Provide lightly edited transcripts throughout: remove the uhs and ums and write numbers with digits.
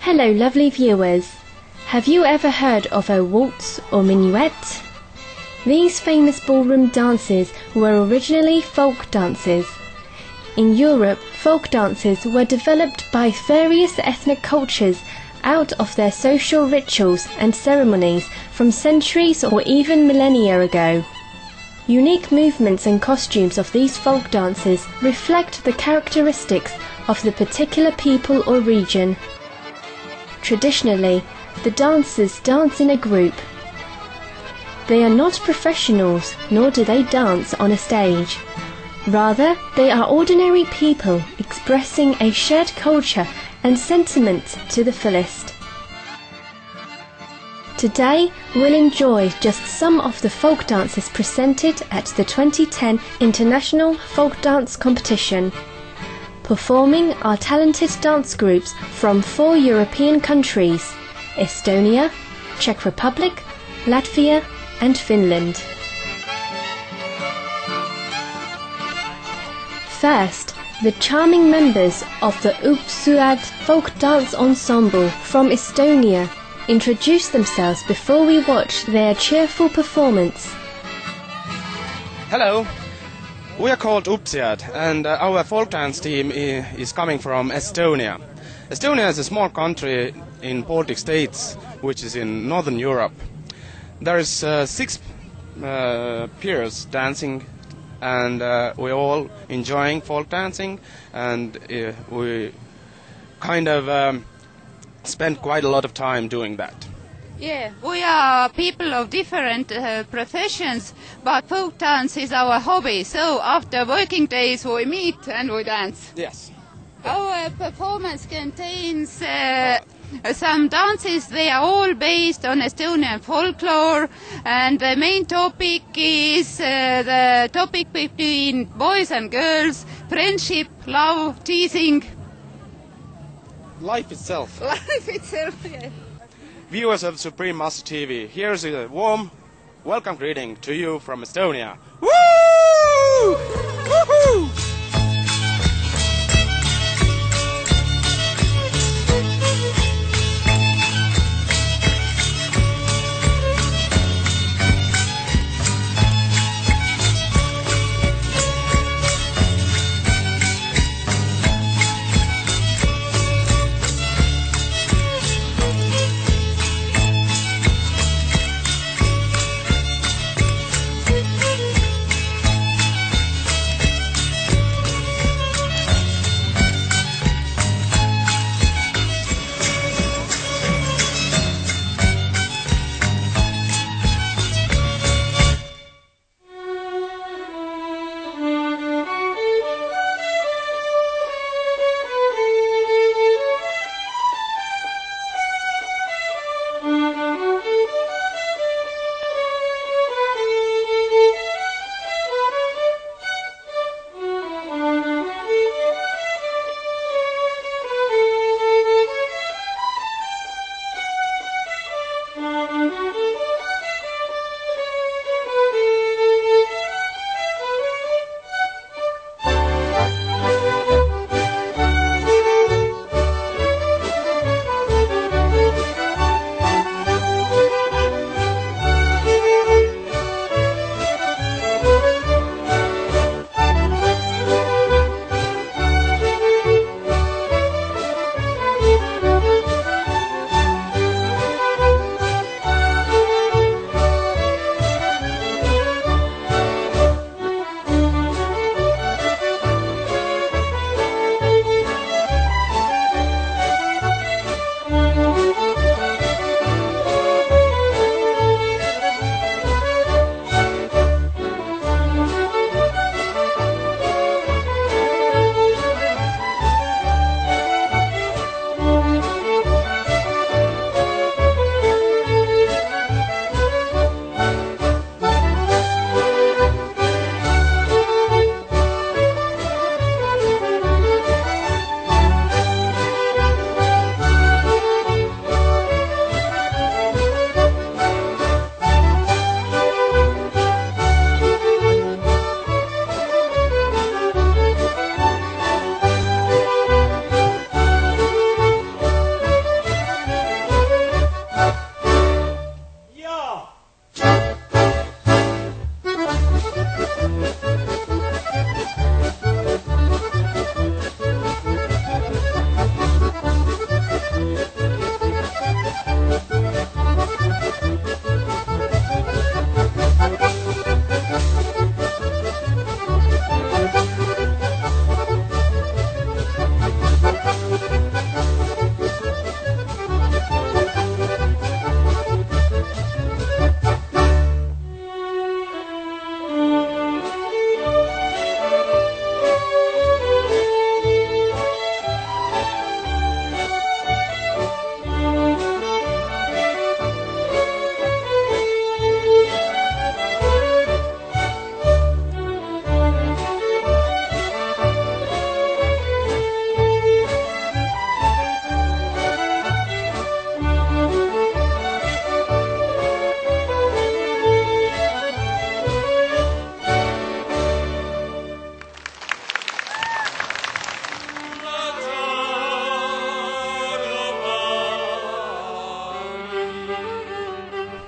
Hello lovely viewers. Have you ever heard of a waltz or minuet? These famous ballroom dances were originally folk dances. In Europe, folk dances were developed by various ethnic cultures out of their social rituals and ceremonies from centuries or even millennia ago. Unique movements and costumes of these folk dances reflect the characteristics of the particular people or region. Traditionally, the dancers dance in a group. They are not professionals, nor do they dance on a stage. Rather, they are ordinary people expressing a shared culture and sentiment to the fullest. Today, we'll enjoy just some of the folk dances presented at the 2010 International Folk Dance Competition. Performing are talented dance groups from 4 European countries: Estonia, Czech Republic, Latvia and Finland. First, the charming members of the Upsuad Folk Dance Ensemble from Estonia introduce themselves before we watch their cheerful performance. Hello, we are called Upsiad and our folk dance team is coming from Estonia. Estonia is a small country in Baltic states, which is in Northern Europe. There is 6 peers dancing and we're all enjoying folk dancing, and we kind of spend quite a lot of time doing that. Yeah, we are people of different professions, but folk dance is our hobby. So after working days we meet and we dance. Yes. Our performance contains some dances. They are all based on Estonian folklore, and the main topic is the topic between boys and girls, friendship, love, teasing. Life itself. Life itself, yeah. Viewers of Supreme Master TV, here's a warm welcome greeting to you from Estonia. Woo! Woohoo!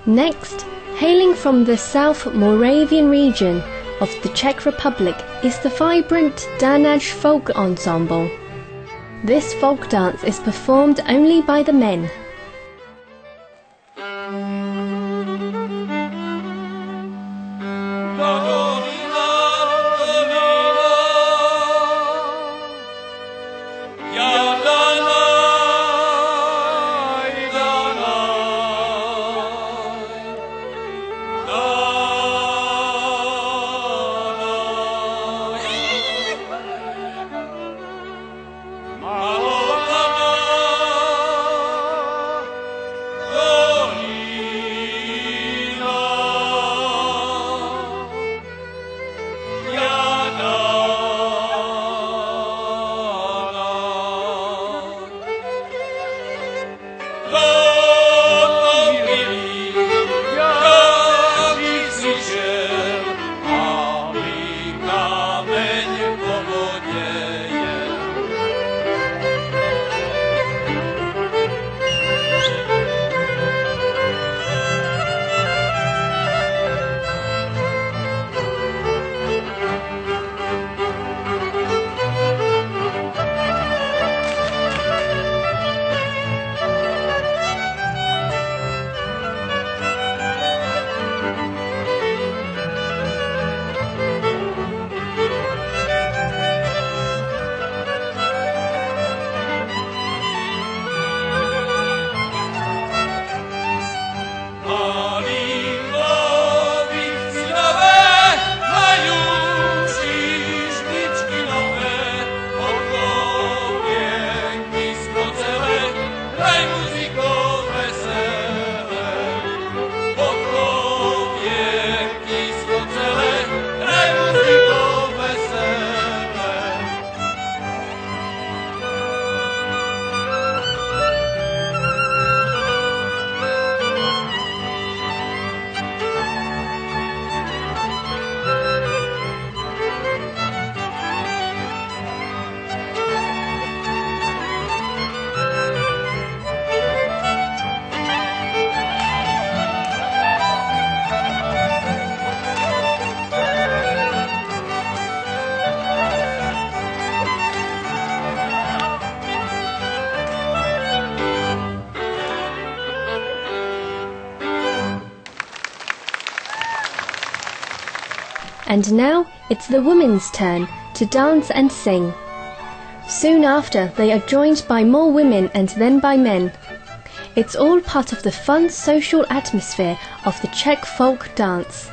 Next, hailing from the South Moravian region of the Czech Republic is the vibrant Danaj folk ensemble. This folk dance is performed only by the men. And now it's the women's turn to dance and sing. Soon after, they are joined by more women and then by men. It's all part of the fun social atmosphere of the Czech folk dance.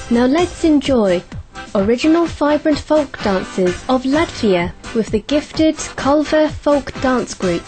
Now let's enjoy original vibrant folk dances of Latvia with the gifted Culver Folk Dance Group.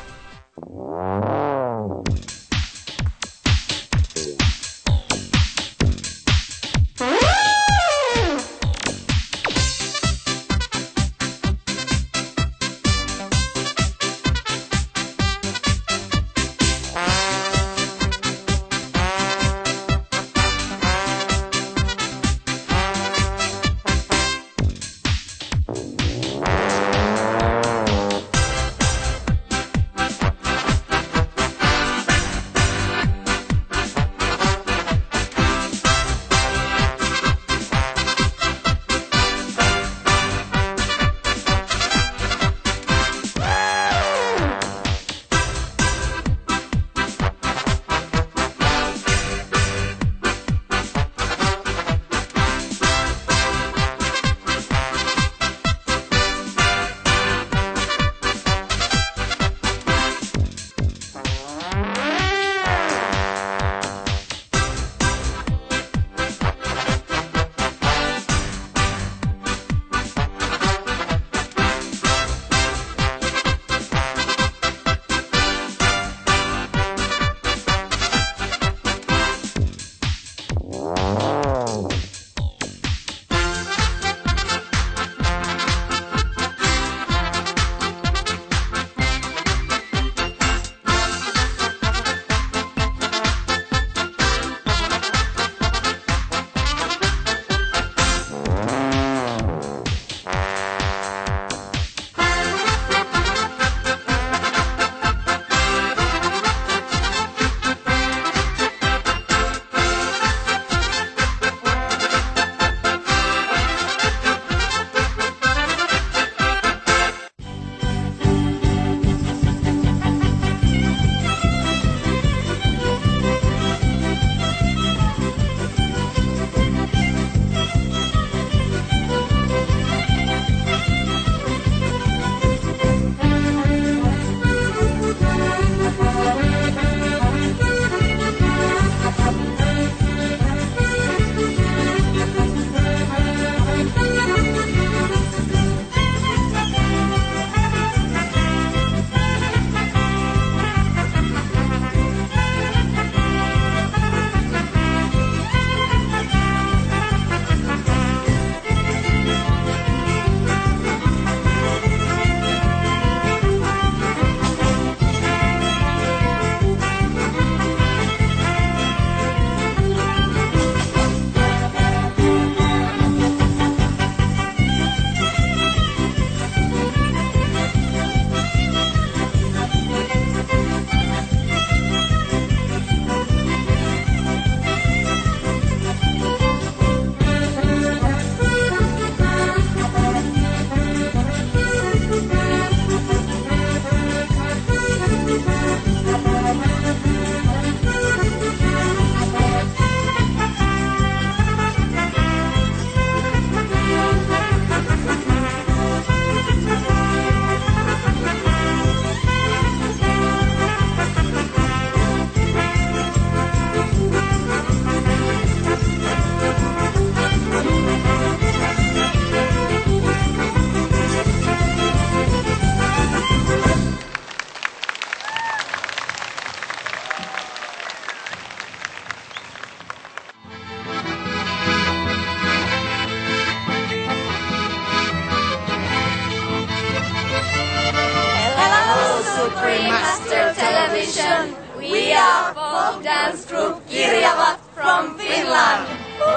We are folk dance group Kirjavat from Finland.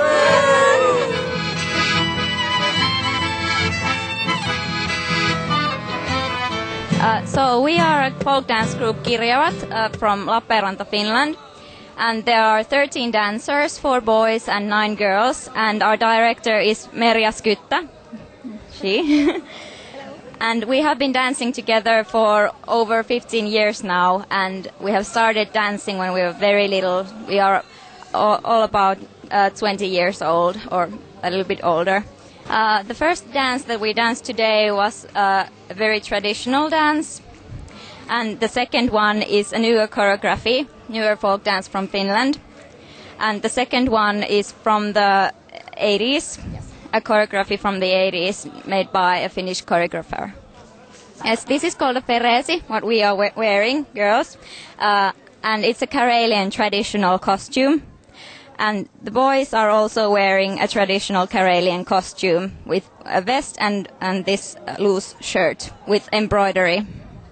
So we are a folk dance group Kirjavat from Lappeenranta, Finland. And there are 13 dancers, 4 boys and 9 girls. And our director is Merja Skytta. She. And we have been dancing together for over 15 years now. And we have started dancing when we were very little. We are all about 20 years old or a little bit older. The first dance that we danced today was a very traditional dance. And the second one is a newer choreography, newer folk dance from Finland. And the second one is from the 80s, a choreography from the 80s made by a Finnish choreographer. Yes, this is called a peresi, what we are wearing, girls, and it's a Karelian traditional costume. And the boys are also wearing a traditional Karelian costume with a vest and this loose shirt with embroidery.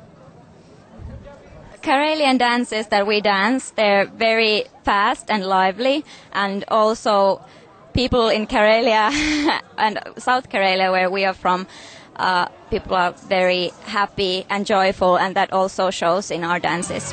Karelian dances that we dance, they're very fast and lively, and also people in Karelia and South Karelia, where we are from, people are very happy and joyful, and that also shows in our dances.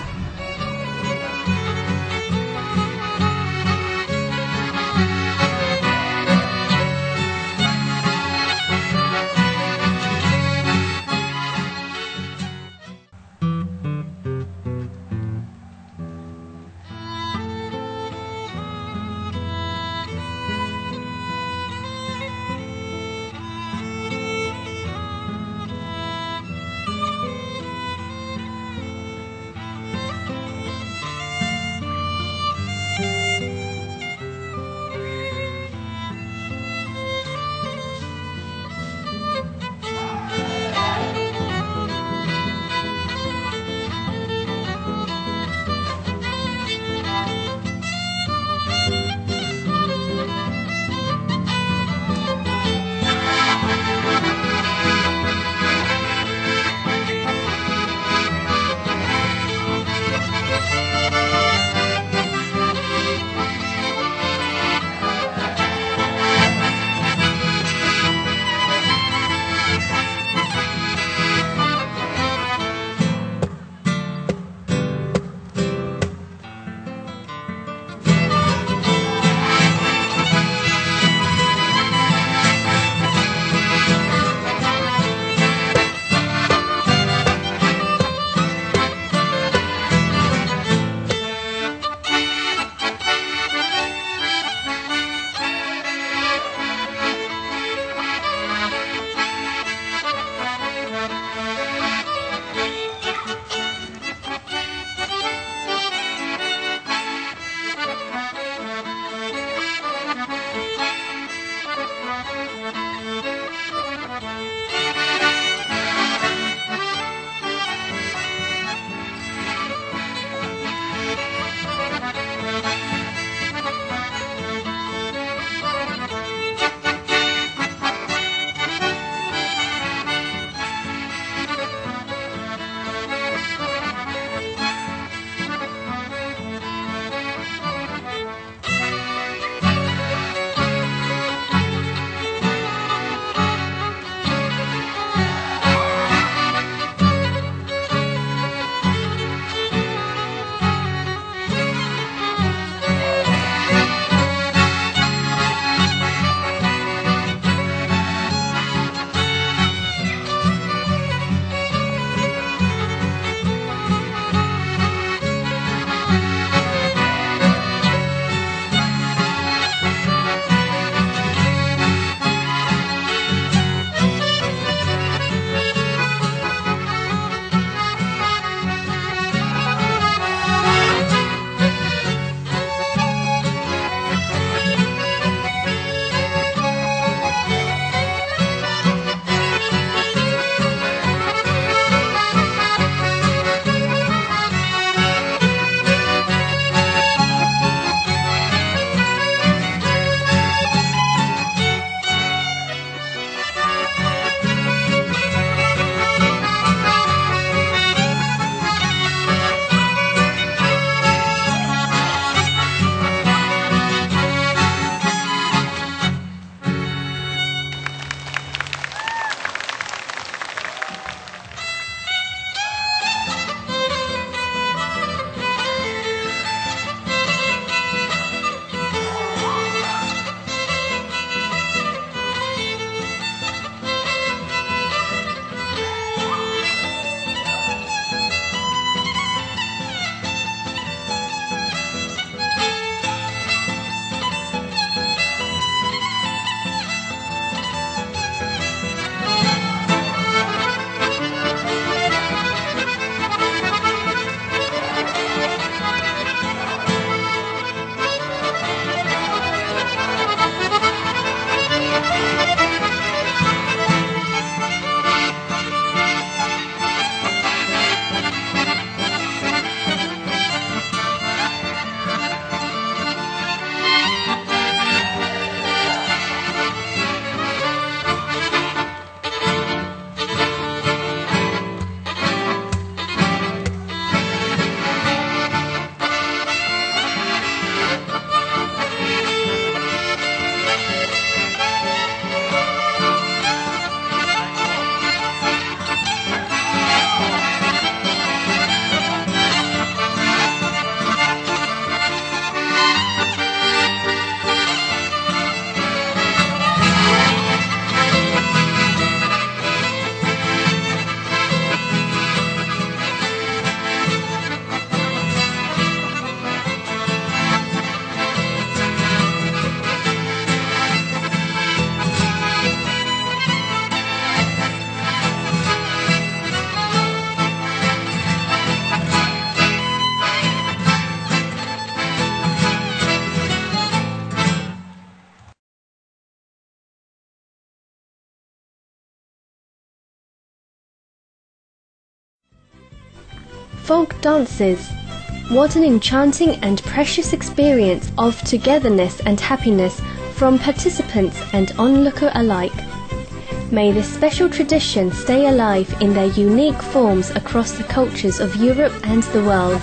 folk dances. What an enchanting and precious experience of togetherness and happiness from participants and onlooker alike. May this special tradition stay alive in their unique forms across the cultures of Europe and the world.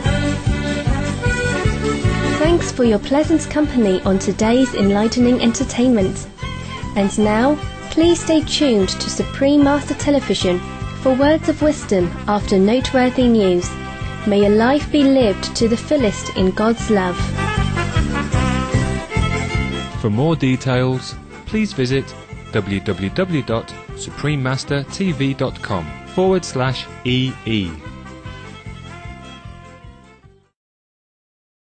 Thanks for your pleasant company on today's enlightening entertainment. And now, please stay tuned to Supreme Master Television for words of wisdom after noteworthy news. May your life be lived to the fullest in God's love. For more details, please visit www.suprememastertv.com/EE.